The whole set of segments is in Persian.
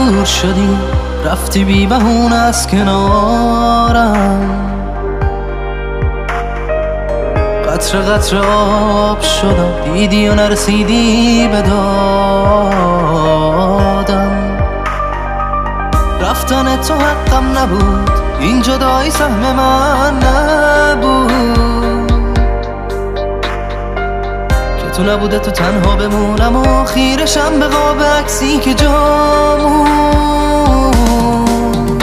دور شدی، رفتی بی بهونه از کنارم. قطره قطره آب شدم، دیدی و نرسیدی به دادم. رفتن تو حقم نبود، این جدایی سهم من نبود. که تو نبوده تو تنها بمونم و خیرشم به قاب عکسی که جامون.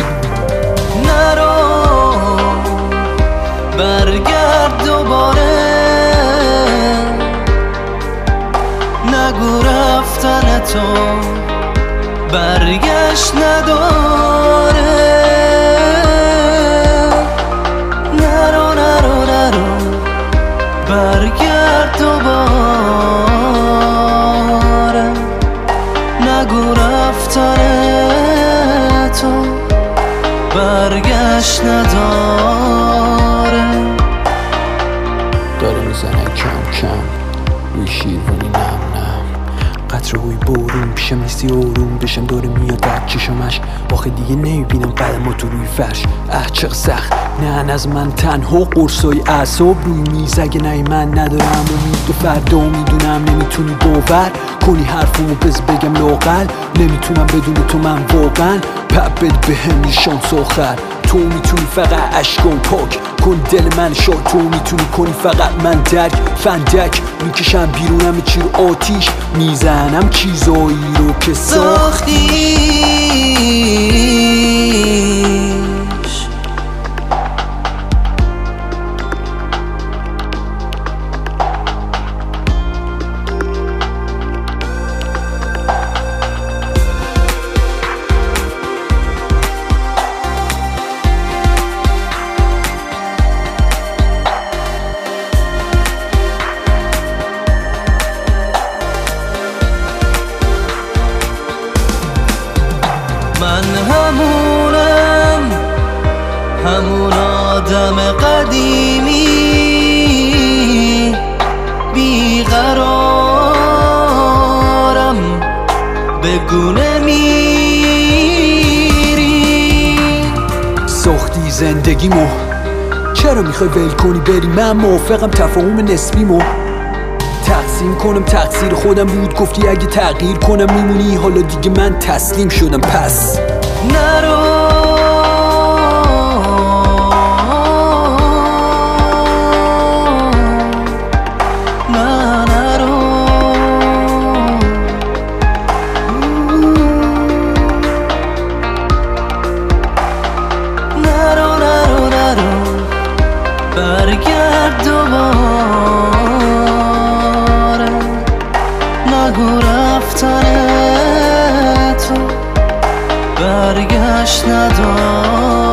نرو برگرد دوباره، نگو رفتن تو برگشت نداره. نرو نرو نرو برگرد دوباره، نگو رفتن تو برگشت نداره. داره میزنه کم کم روی شیروانی نم نم، قطره روی بارون پیشم نیستی آروم بشم، داره میاد در چشمش، آخه دیگه نمیبینم قدمو تو روی فرش. چق سخت نه از من تنها قرصای اعصاب روی میز، اگه نه من ندارم امید و فردا میدونم نمیتونی باور کنی حرفمو بز بگم لاقل، نمیتونم بدون تو من واقعا پبت به هم شانس آخر. تو میتونی فقط عشقام پاک کن دل من شاد، تو میتونی کنی فقط من درک فندک میکشم بیرونم چی رو آتیش میزنم چیزایی رو که ساختیش. من همون آدم قدیمی، بیقرارم بگو نمیری. ساختی زندگیمو چرا میخوای ول کنی بری؟ من موافقم تفاهم نسبیمو تقسیم کنم، تقصیر خودم بود گفتی اگه تغییر کنم میمونی، حالا دیگه من تسلیم شدم پس نرو برگرد دوباره، نگو رفتن تو برگشت نداره.